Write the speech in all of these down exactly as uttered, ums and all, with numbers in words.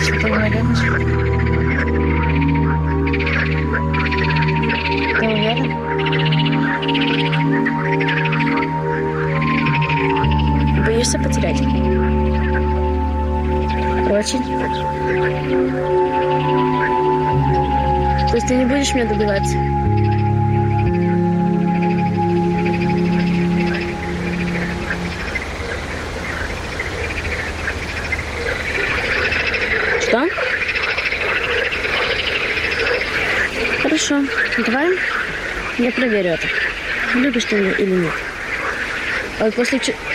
Что-то уверен? Ты уверен? Боишься потерять? Очень? То есть ты не будешь меня добиваться? Что? Хорошо, давай я проверю это. Любишь ты меня или нет. А вот после... ч-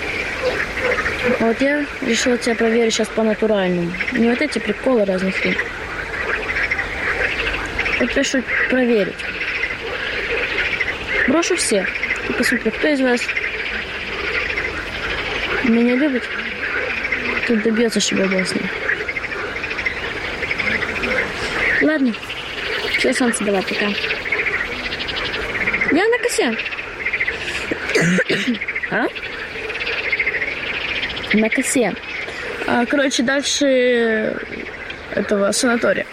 А вот я решила тебя проверить сейчас по-натуральному. Не вот эти приколы разных фильмов. Вот прошу проверить. Брошу всех. И посмотрю, кто из вас меня любит, кто добьется, чтобы я был с ним. Ладно. Все, солнце, давай, пока. Я на косе. А? На косе. А, короче, дальше этого санатория.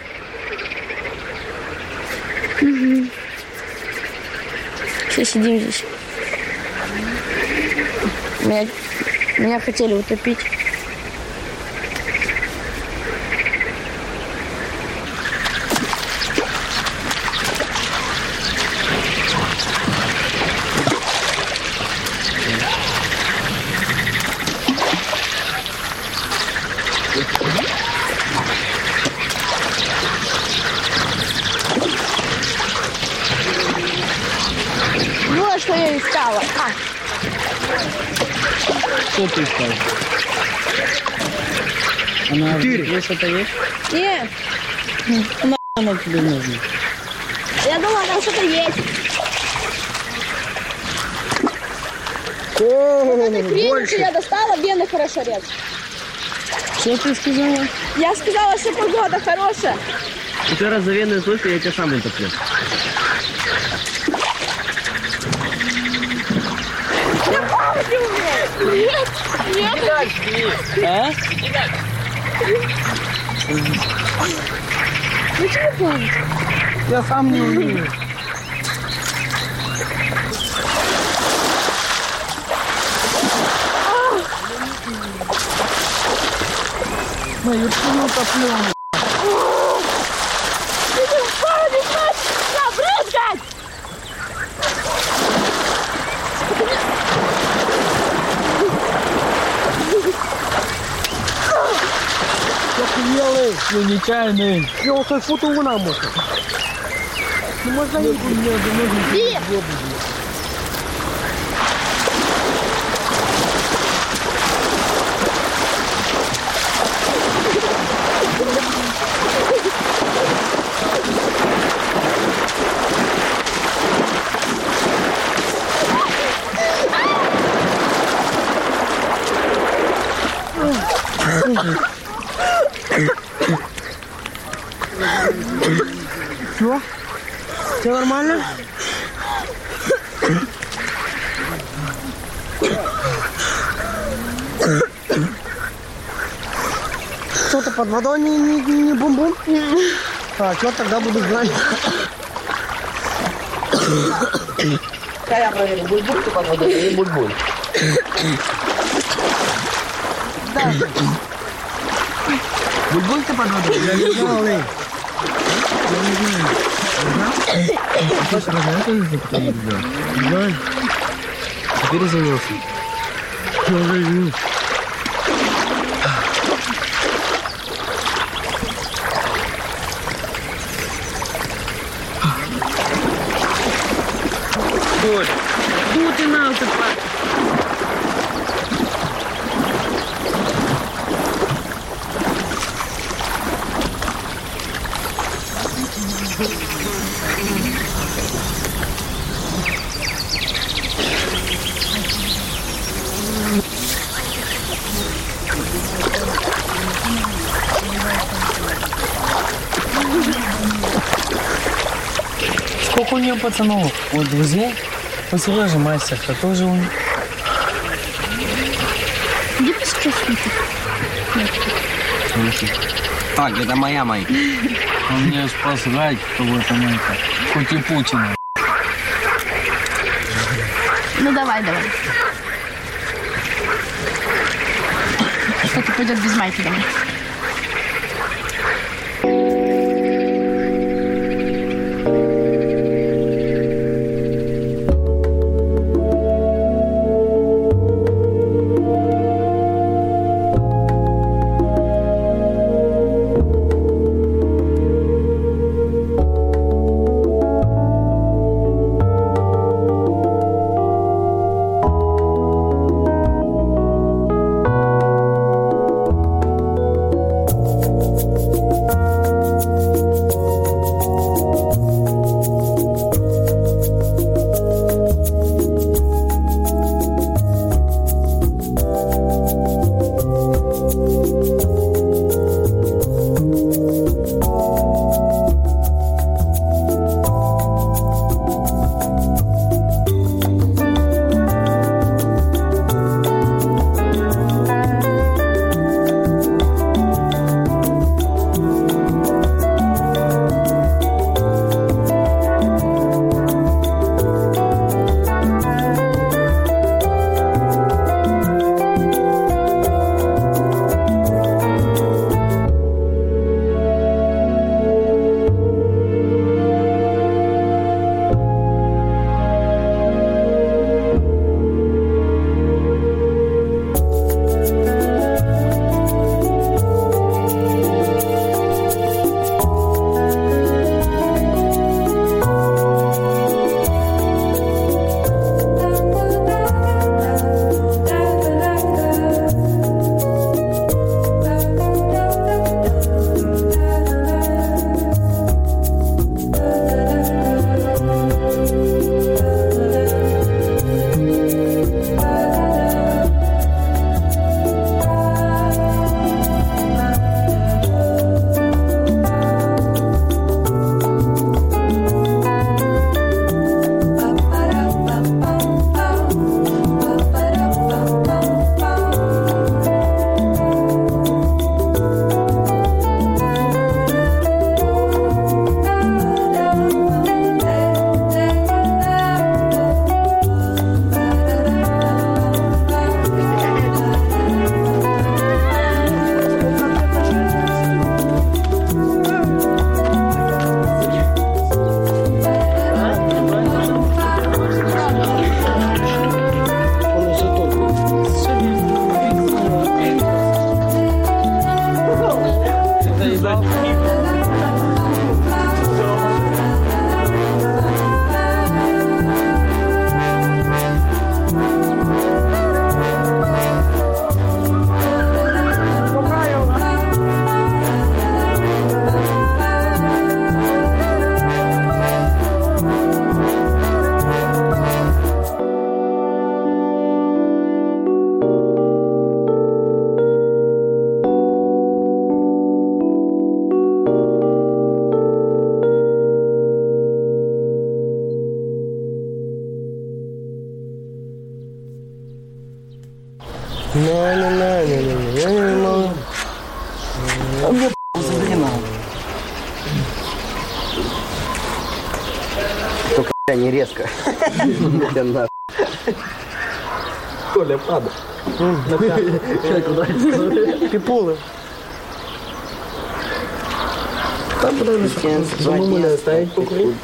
Угу. Все сидим здесь. Меня, меня хотели утопить. Вот что я искала. А. Что ты искал? Она здесь это есть? Нет. На она тебе нужна? Я думала, там что-то есть. О, Хрень, я достала, вены хорошо режет. Что ты сказала? Я сказала, что погода хорошая. Еще раз за вены слышь, я тебя сам утоплю. Нет, нет. А? Ну что плавать? Я сам не умею. Мою спину топлю. Ты в пару не хочешь забрызгать! Охуелый, ну нечаянный. Я вот так фото вона может. Ну можно не мне, да можно Иди! Что? Все нормально? Что-то под водой не, не, не бум-бум? А, что тогда буду знать? Да, я проверю, буль-буль ты под водой или буль-буль? Да. Буль-буль ты под водой? Я не знал, эй. Я не знаю. Хочешь разговаривать, что ты не сделал? Да. Теперь извинился. Я уже извинился. Коль, тут и на ты пар. Сколько у нее пацанов? Вот друзей? У Сережи мастер-то тоже он. Где ты сейчас смотришь? Так, это моя майка. А мне посрать, кто в этом майка. Хоть и Путина. Ну давай, давай. Кто-то пойдет без майки домой. Только не резко. Коля, падай. Ты полы. Там подожди. Замумуля оставить покурить.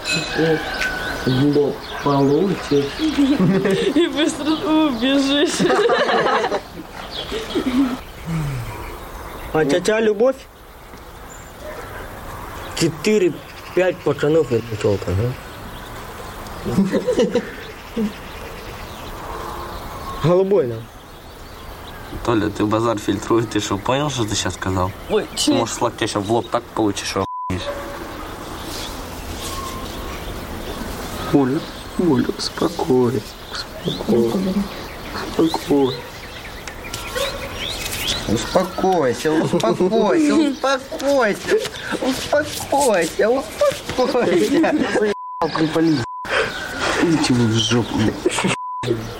Блок получит. И быстро убежишь. А тетя Любовь? Четыре-пять пацанов и пчелка, да? Голубой, да? Толя, ты базар фильтруешь, ты что, понял, что ты сейчас сказал? Ой, Ты, может, с локтя сейчас в лоб так получишь, что охуеешь. Оля, Оля, успокойся, успокойся, успокойся. Успокойся, успокойся, успокойся, успокойся, успокойся. Заебал приполис. Идите вы в жопу.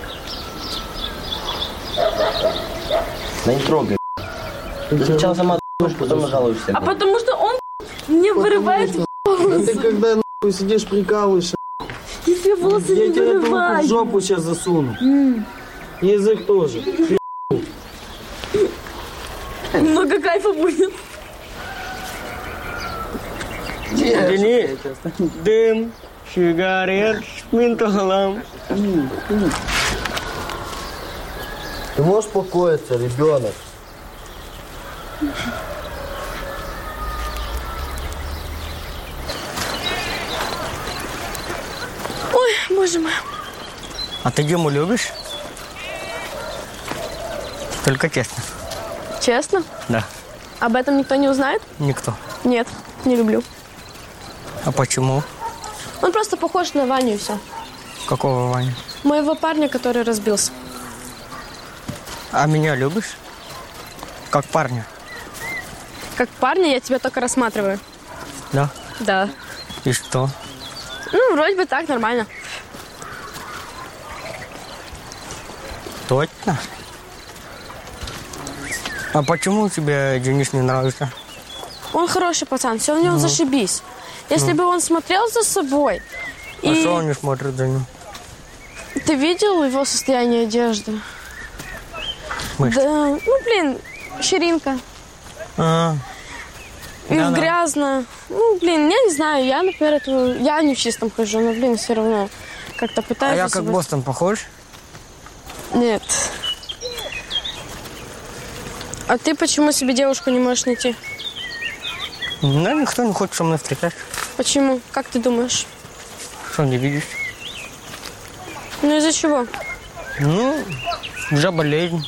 Да не трогай. Ты сначала сама потом жалуешься. А потому что он мне вырывает волосы. Ты когда нахуй сидишь, прикалываешься, Я тебе волосы я не тебе эту руку в вырываю. жопу сейчас засуну. Язык тоже. Много кайфа будет. Ini dim, сигарет, ментолам. Ты можешь успокоиться, ребенок? Ой, боже мой. А ты Диму любишь? Только честно. Честно? Да. Об этом никто не узнает? Никто. Нет, не люблю. А почему? Он просто похож на Ваню и все. Какого Ваня? Моего парня, который разбился. А меня любишь? Как парня? Как парня я тебя только рассматриваю. Да. Да. И что? Ну, вроде бы так, нормально. Точно? А почему тебе Денис не нравится? Он хороший пацан, все у него зашибись. Если бы он смотрел за собой, А и что он не смотрит за ним? ты видел его состояние одежды? Мышь. Да, ну, блин, ширинка. А, И Да-да. грязно. Ну, блин, я не знаю, я, например, этого, я не в чистом хожу, но, блин, все равно как-то а пытаюсь... я за как собой- Бостон похож? Нет. А ты почему себе девушку не можешь найти? Ну, никто не хочет со мной встречать. Почему? Как ты думаешь? Что, не видишь? Ну, из-за чего? Ну, уже болезнь.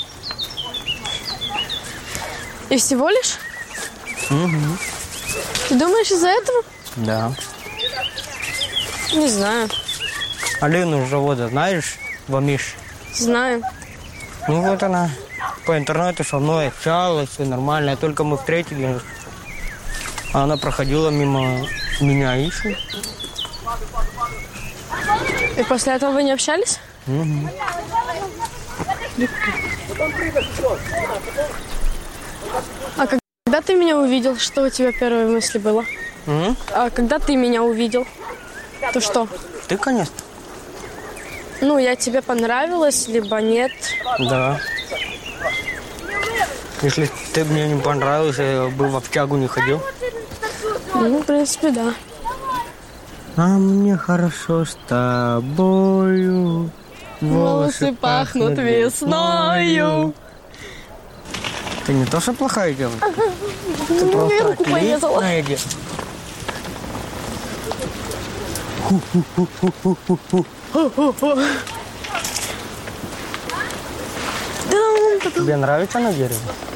И всего лишь? Угу. Ты думаешь из-за этого? Да. Не знаю. Алину Завода знаешь? Вамиш. Знаю. Ну вот она по интернету со мной общалась, все нормально. Только мы встретились. А она проходила мимо меня и всё. И после этого вы не общались? Угу. А когда ты меня увидел, что у тебя первые мысли было? М? А когда ты меня увидел, то что? Ты, конечно. Ну, я тебе понравилась, либо нет. Да. Если ты мне не понравился, я бы в общагу не ходил. Ну, в принципе, да. А мне хорошо с тобою. Волосы пахнут весною. Ты не то, что плохая девушка. Ты Мне просто руку порезала. отличная девушка. Тебе нравится на дереве?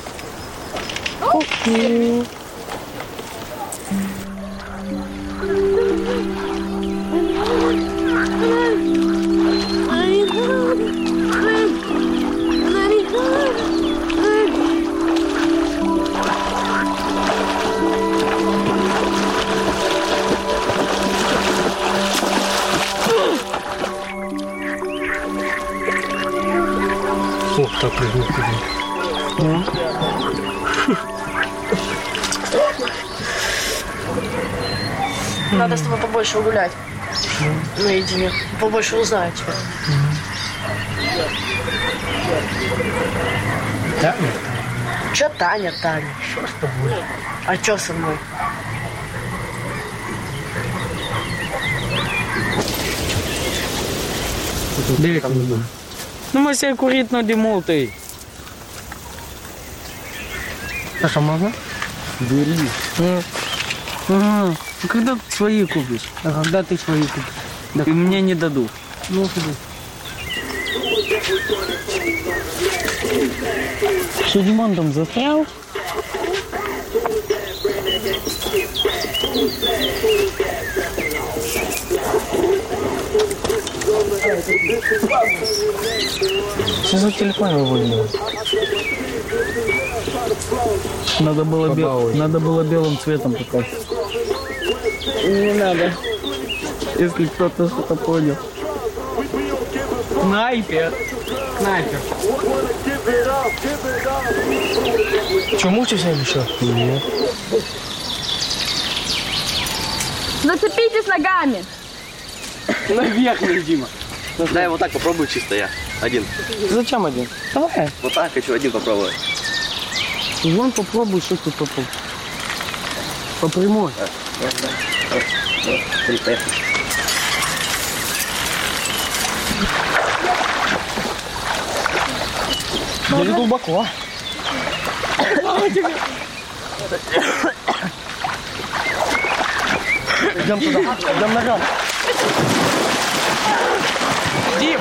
Ох, так прыгнул туда. Надо с тобой побольше гулять. Наедине. Побольше узнаю тебя. Таня? Че Таня, Таня? Что с тобой? А че со мной? Ну, мы себе курить надимол ты. Саша, можно? Бери. Ага. А когда ты свои купишь? А когда ты свои купишь? И мне не дадут. Ну, ходи. Что, Димон там застрял? Что за телефон выводил? Надо было, бел... Надо было белым цветом покрасить. Не надо. Если кто-то что-то понял. Снайпер. Снайпер. Че, мучишься или что? Нет. Зацепитесь ногами. Наверх, не, Дима. Дай вот так попробуй чисто я. Один. Зачем один? Давай. Вот так хочу один попробовать. Вон попробуй, что тут попробуй. По прямой. Три, поехали. Или глубоко. Идем туда, идем ногам. Дим!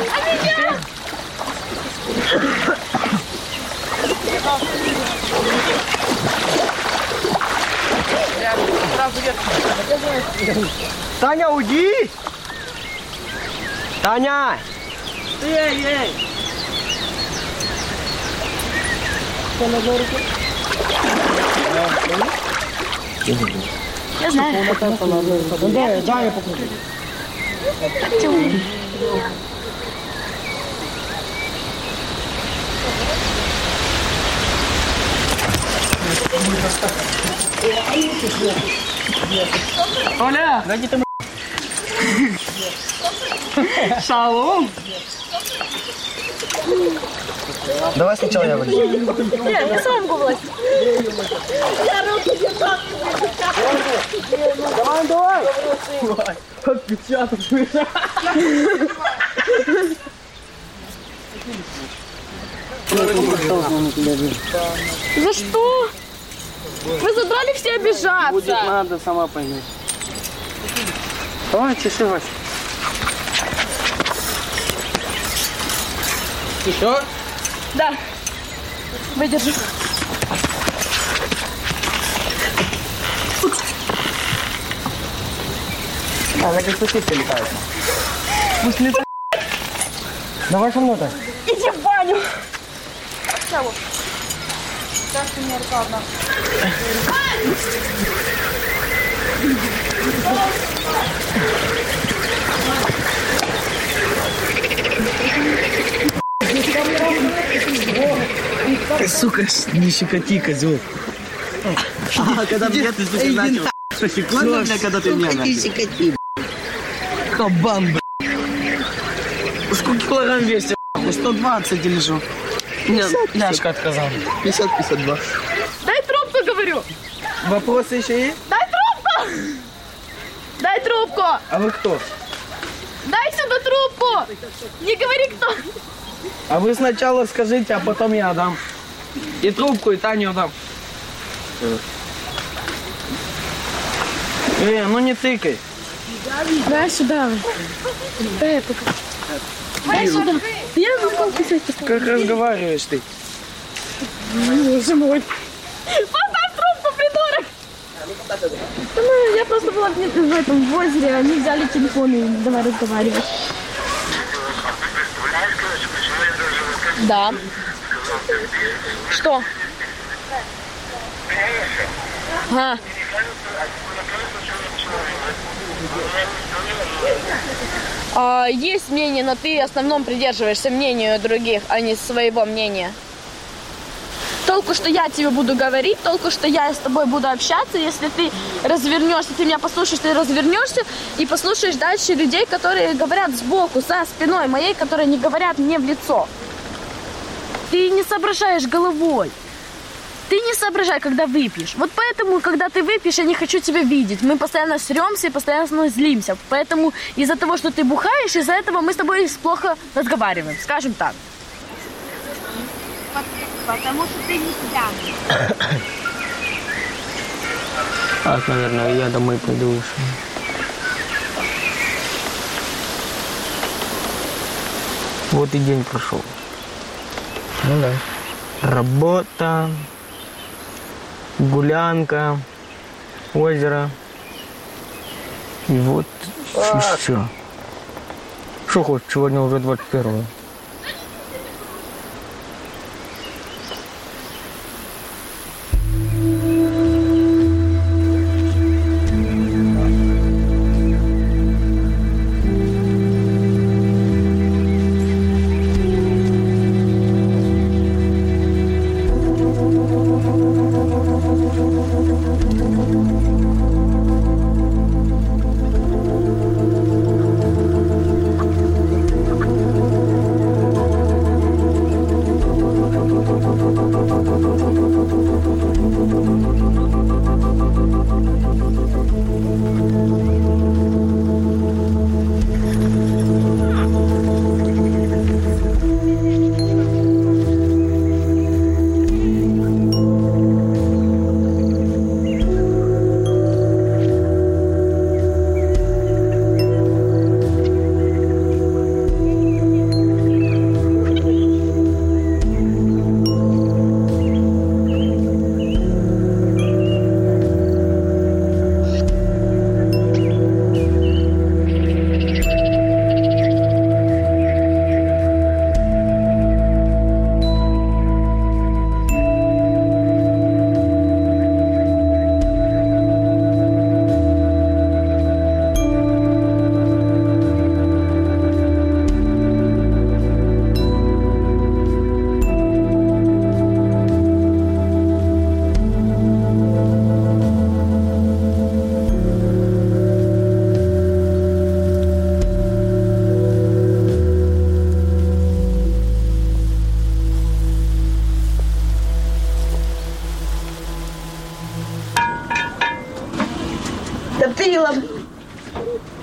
Таня, уйди! Таня! Эй, эй! Я знаю. Да, да, я попробую. Оля! Дайте ты Шалом! Давай сначала я выйду. Нет, я сам могу влазить. Давай, давай! Отпечаток. За что? Вы задрали все обижаться. Будет надо, сама поймешь. Давай, чеши, Вася. Еще? Да. Выдержу. А, на как сосиска летает. Пусть летает. Давай со мной-то. Иди в баню. Сука, не щекоти, козел. А, когда мне ты сука начал. Что, секунда, бля, когда ты меня начал? Кабан, б***ь. Сколько килограмм весит? сто двадцать или что? Мне ляжка отказала. пятьдесят пятьдесят два. Дай трубку, говорю. Вопросы еще есть? Дай трубку. Дай трубку. А вы кто? Дай сюда трубку. Не говори, кто. А вы сначала скажите, а потом я дам. И трубку, и Таню дам. Э, ну не тыкай. Дай сюда. Дай пока. Дай сюда. Я могу писать. Как разговариваешь ты? Боже мой. Поставь трубку, придурок. Ну, я просто была в, в этом в озере, они взяли телефон и давай разговаривать. Да. Что? А. А, есть мнение, но ты в основном придерживаешься мнению других, а не своего мнения. Толку, что я тебе буду говорить, толку, что я с тобой буду общаться, если ты развернешься, ты меня послушаешь, ты развернешься и послушаешь дальше людей, которые говорят сбоку, за спиной моей, которые не говорят мне в лицо. Ты не соображаешь головой. Ты не соображай, когда выпьешь. Вот поэтому, когда ты выпьешь, я не хочу тебя видеть. Мы постоянно сремся и постоянно злимся. Поэтому из-за того, что ты бухаешь, из-за этого мы с тобой плохо разговариваем. Скажем так. Потому что ты не пьяный. А, наверное, я домой пойду уже. Вот и день прошел. Ну да. Работа, гулянка, озеро. И вот и все. Что хочешь, сегодня уже двадцать первое.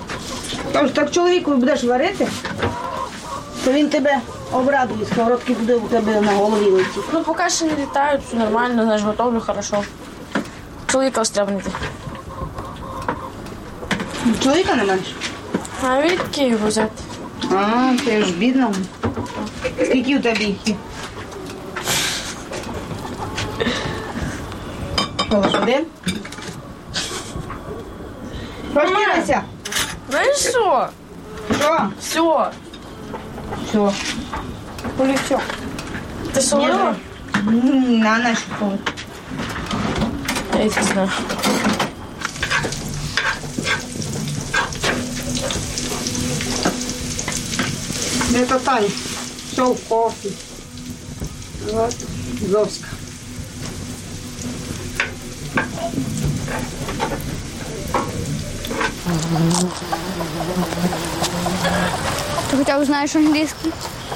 Тож, так чоловіку будеш варити, то він тебе обрадує, сковородки буде у тебе на голові летить. Ну, поки ще не літають, все нормально, знаєш, готовлю хорошо. Чоловіка острябнути. Чоловіка не маєш? А відки його взяти? А, ти ж бідна. Скільки у тебе їх? Один? Розтірайся. Знаєш що? Що? Все, Що? полетів. Ти солила? На нашу полу. Я не знаю. Это Таня. Все в кофе. Вот. Зовска. Ти хоча б знаєш англійський?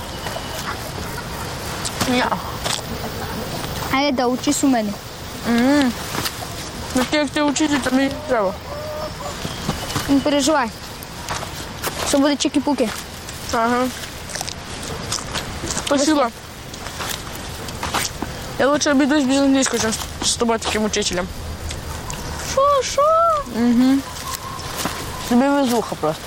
Ні. А я да, учись у мене. Ну, ти як ти вчити, то мені треба. Не переживай. Все буде чики-пуки. Ага. Спасибо. Я лучше обійдусь без англійського, ніж з тобою таким учителем. Що, що? Угу. Тобі везуха просто.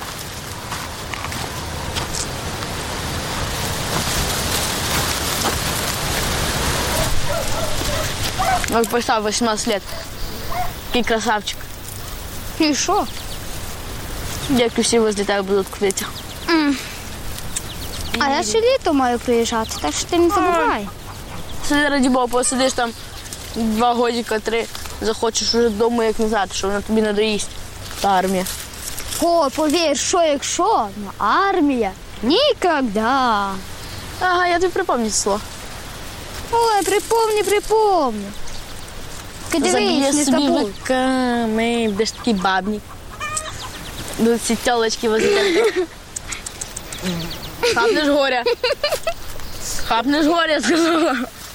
Вот представь, восемнадцать лет. Какой красавчик. І що? Дядьки всі возле тебе будуть курити. А я ще літо маю приїжджати, так що ти не забувай. Сиди, раді Бога, посидиш там два годика, три, захочеш вже додому, як назад, що вона тобі надоїсть. Та армія. О, повір, що якщо? Ну, армія. Нікогда. Ага, я тобі припомню це слово. Ой, припомни, припомни. Ти дивись, не собі забудь. веками, будеш такий бабник. Будуть ці тілочки возле тебе. Хапнеш горя. Хапнеш горя, сказала.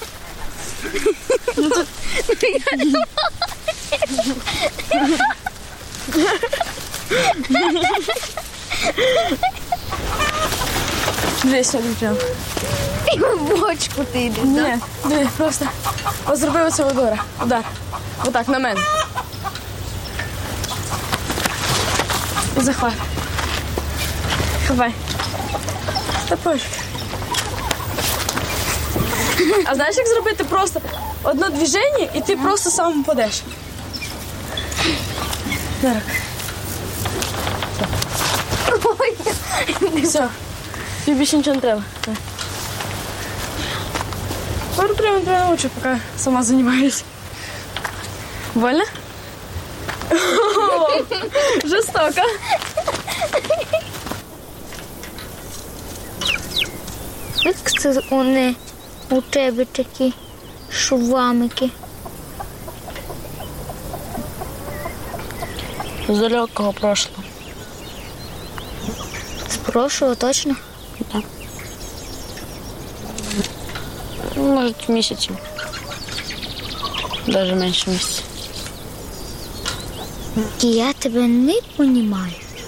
Дивись, сьогодні прям. Ти в бочку ти йдеш, да? Ні, диви, просто. Ось зроби оце удар. Удар. Отак, на мене. І захват. Хавай. Та пофіг. А знаєш, як зробити просто одне движення, і ти просто сам впадеш? Зараз. Все. Тобі більше нічого не треба. Пару прямо тебя научу, пока сама занимаюсь. Больно? Жестоко. Як це вони у тебе такі шувамики? З далекого прошлого. З прошлого точно? Да. Может, месяцем. Даже меньше месяца. І я тебе не розумію.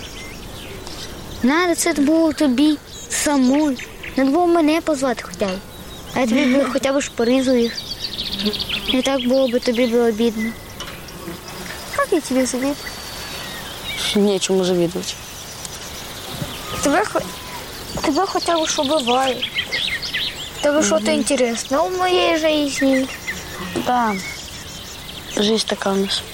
Надо це було тобі самой. Надо було мене позвати хоча б. А я тобі б хоча б шпоризу їх. І так було б тобі було обідно. Як я тобі завідую? Нечему завидовать. Тебе, хо- тебе хоча б що буває. Тебе що-то інтересне у моєї житті. Да. Жизнь такая у нас.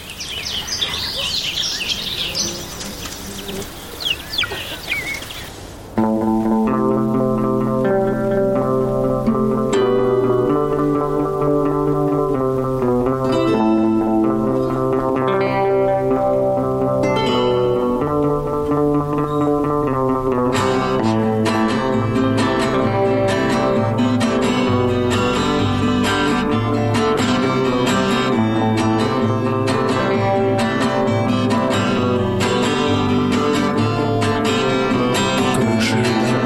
Крыши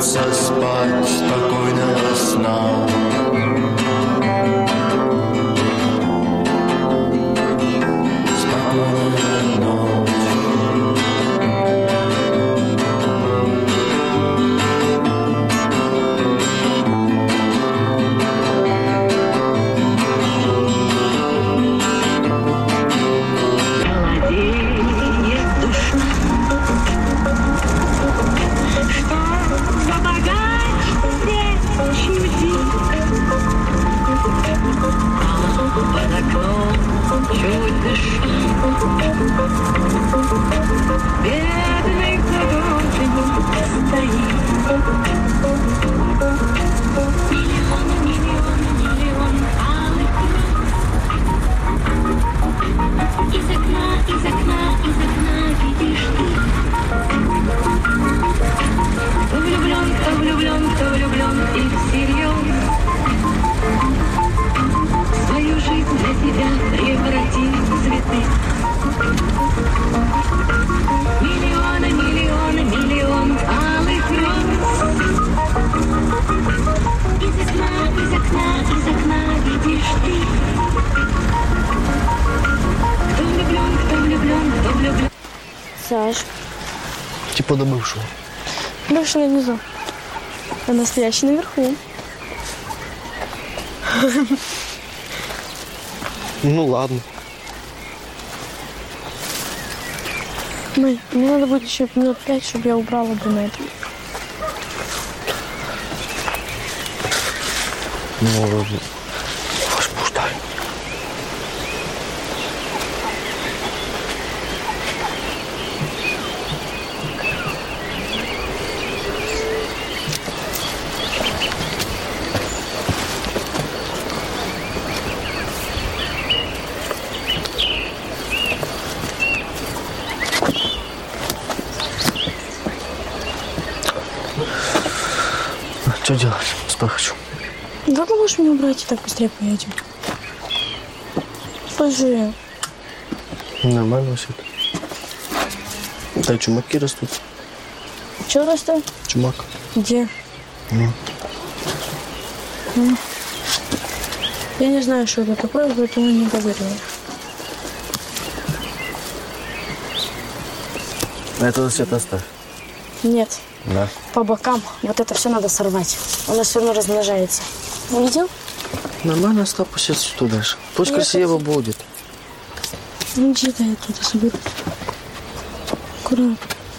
ложиться спать спокойного сна. Спокойная ночь. Бедный художник стоит. Миллион, миллион, миллион алых роз. Из окна, из окна, из окна видишь ты. Кто влюблен, кто влюблен, кто влюблен и всерьез. Свою жизнь для себя преврати в цветы. Миллионы, миллионы, миллион алых роз. Из окна, из окна, из окна видишь ты. Кто влюблен, кто влюблен, кто влюблен. Саш. Типа до бывшего. Бывший внизу. А настоящий наверху. Ну ладно. Мэй, мне надо будет еще минут пять, чтобы я убрала брюнет. Ну, возбуждай. Что делать? Спать хочу. Как ты можешь меня убрать и так быстрее поедем? Скажи. Нормально все. Да, чумаки растут. Что растет? Чумак. Где? Ну. Ну. Я не знаю, что это такое, поэтому не говорю. Это все оставь. Нет. Да. По бокам вот это все надо сорвать. У нас все равно размножается. Увидел? Нормально, оставь пусть сюда дальше. Пусть Я красиво хочу. будет. Ну где-то я тут соберу. Аккуратно.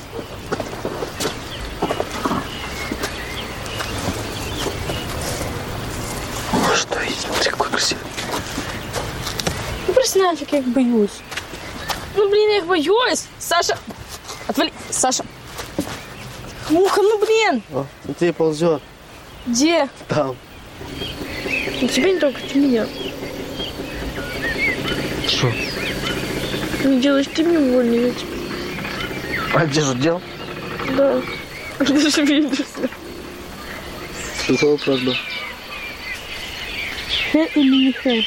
Что есть? Смотри, какой красивый. Ну просто нафиг, я их боюсь. Ну блин, я их боюсь. Саша, отвали. Саша. Муха, ну блин. О, смотри, ползет. Где? Там. Ну, тебе не трогай, ты меня. Что? Не делаешь, ты мне больно, я тебе. А где же дел? Да. Ты же видишь. Какой вопрос был? Хэ или не хэ?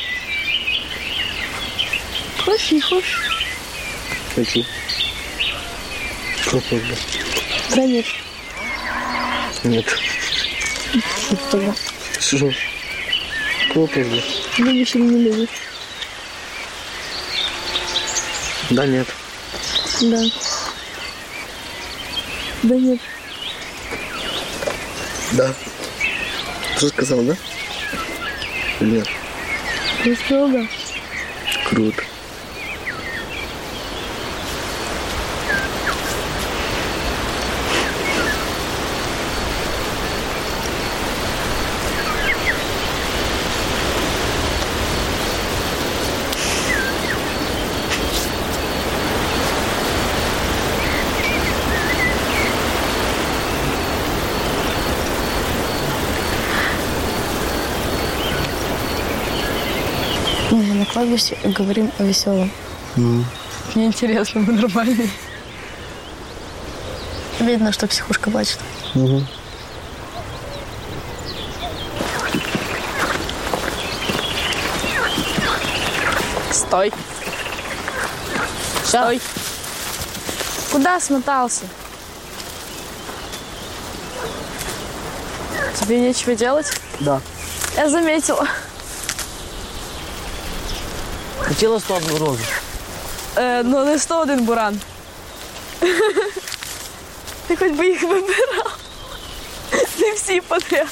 Хочешь, не хочешь? Хочу. Что был? Да нет. Нет. Что тогда? Что? Какой вопрос был? Любишь или не любишь? Да нет. Да. Да нет. Да. Что сказал, да? Нет. Я сказала да. Круто. Мы на кладбище говорим о веселом. Mm. Мне интересно, мы нормальные. Видно, что психушка плачет. Угу. Стой. Стой. Куда смотался? Тебе нечего делать? Да. Я заметила. Хотіла сто одну розу. Е, ну не сто один буран. Ти хоч би їх вибирав. Не всі подряд.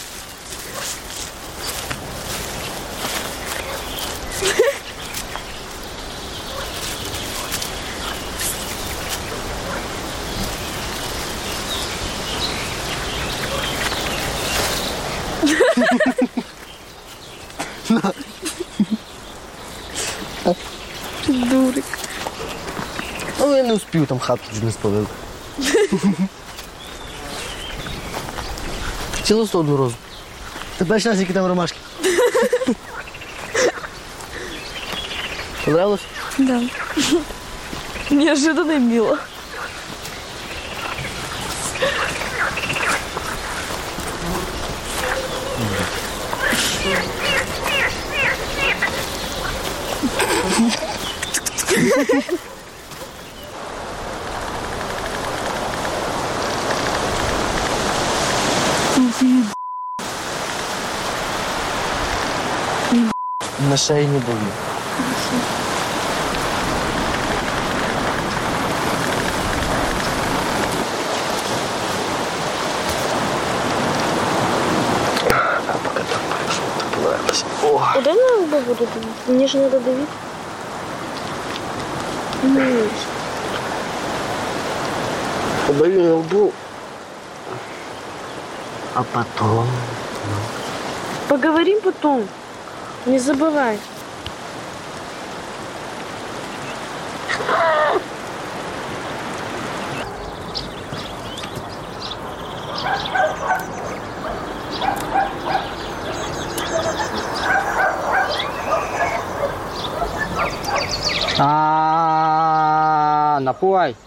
Дурик. Ну я не успів, там хату вже не спалив. Хотіла сто одну розу. Ти бачиш, які там ромашки? Понравилось? Да. Неожиданно и мило. На шеї не болі. Куда на лбу буду давить? Мне же надо давить. Ну, Подаю на лбу. А потом... поговорим потом. Не забывай. А, напугай.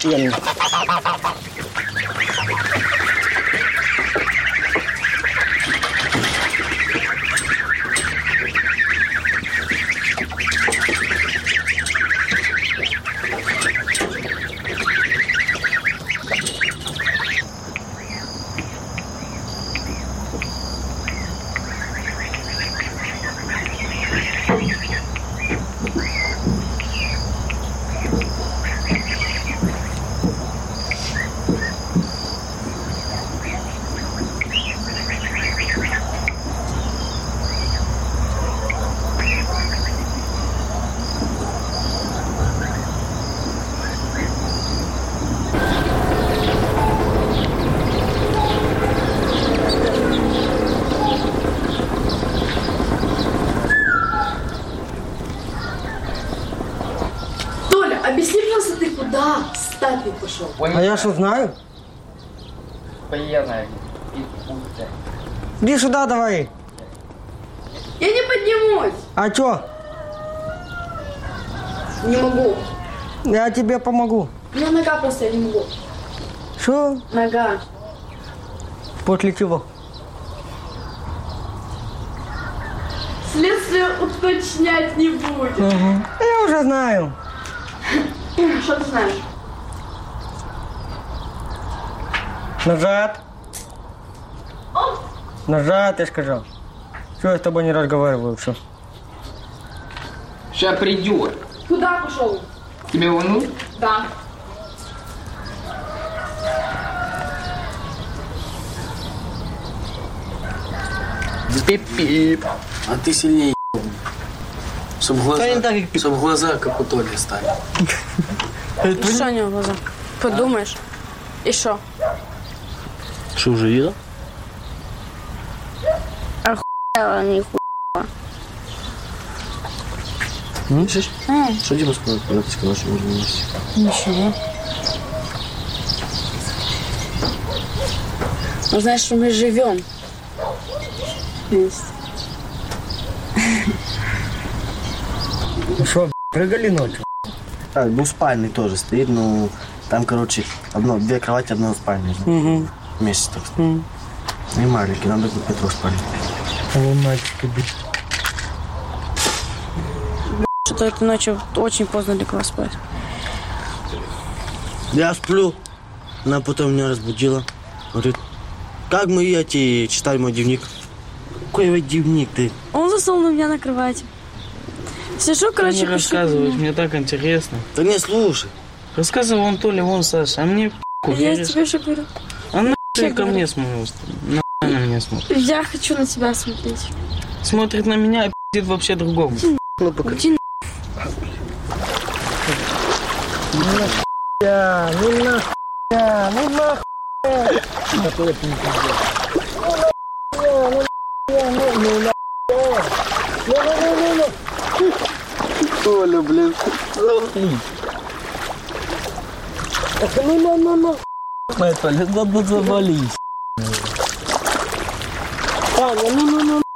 постепенно. Объясни, пожалуйста, ты куда с Тапи пошел? А я что знаю? Пьяная и пустая. Иди сюда давай. Я не поднимусь. А чё? Не могу. Я тебе помогу. У меня нога просто, я не могу. Что? Нога. После чего? Следствие уточнять не будет. Угу. Я уже знаю. Что ты знаешь? Назад. О! Назад, я сказал. Что я с тобой не разговариваю, все. Сейчас придет. Куда пошел? Тебе волнует? Да. Пип-пип. А ты сильнее, чтобы глаза, чтоб глаза как у Толи стали. И что у него глаза? Подумаешь. И что? Что, уже видел? Охуела, нихуя. Слышишь? Что тебе сказал, когда ты сказал, что можно вместе? Ничего. Ну, знаешь, что мы живем вместе. Ну что, прыгали ночью? А, двуспальный тоже стоит, ну, там, короче, одно, две кровати, одна спальня. Угу. Вместе так стоит. Угу. Не маленький, надо будет Петру спальню. А вы мальчики, блин. Что-то этой ночью очень поздно легла спать. Я сплю, она потом меня разбудила. Говорит, как мы эти читали мой дневник? Какой вы дневник ты? Он заснул на меня на кровати. Сижу, короче, не рассказывай, мне так интересно. Да не, слушай. Рассказывай вон Толя, вон Саша, а мне Я веришь? тебе уже говорю. А на ты ко мне смотришь? На на меня смотрит. Я хочу на тебя смотреть. Смотрит на меня, а пиздит вообще другому. Ну, пока. Иди Ну нахуя, ну нахуя, ну нахуя. Какой это не пиздец. Ну нахуя, ну нахуя, ну нахуя. Толя, блин. Ну, ну, ну, ну. Толя, надо завалить. Таня, ну, ну, ну.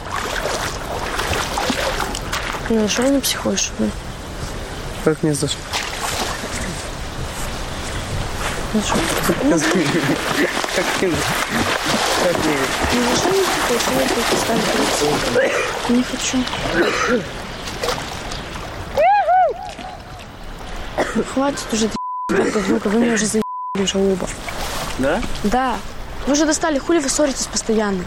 Ну, что не психуешь? Как не за что? Ну, что? Как не? Как не? Ну, что не психуешь? Я тут оставлю. Не хочу. Хватит уже говнюка, вы меня уже заебали уже оба. Да? Да. Вы же достали, хули вы ссоритесь постоянно?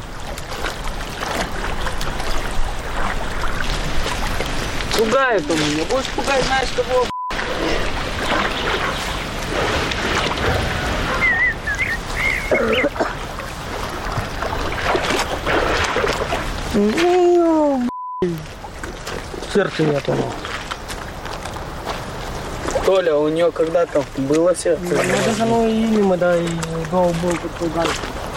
Пугает он меня. Будешь пугать, знаешь кого? Ну, блин. Сердце нету. Толя, у нее когда-то было сердце. Ну, даже оно и имя, да, и гол был такой дальше.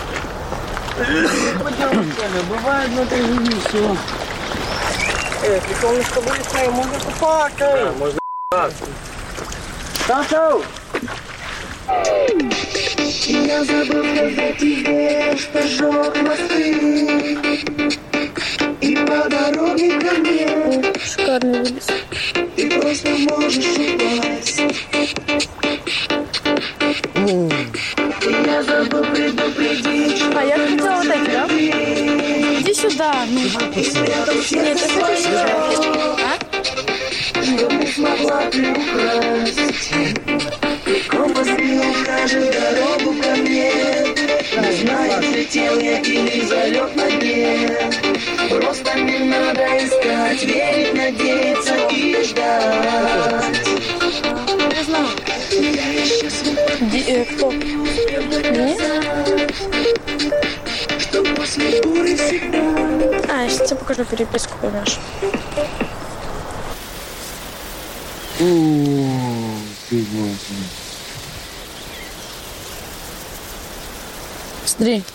Толя, бывает в этой жизни все. Эй, ты солнышко быстрее, можно купаться. Да, можно купаться. Тату! Я забыл сказать тебе, что жёг мосты. И по дороге ко мне Шикарный вылез. ты просто можешь упасть. да. Ну. Нет, ты хочешь еще? А? Не смогла ты украсть. Компас не укажет дорогу ко мне. Не знаю, летел я или залег на дне. Просто не надо искать, верить, надеяться и ждать. Не знаю. Ди- э, кто? Денис? А, я сейчас тебе покажу переписку, поймешь. О, ты боже. Смотри.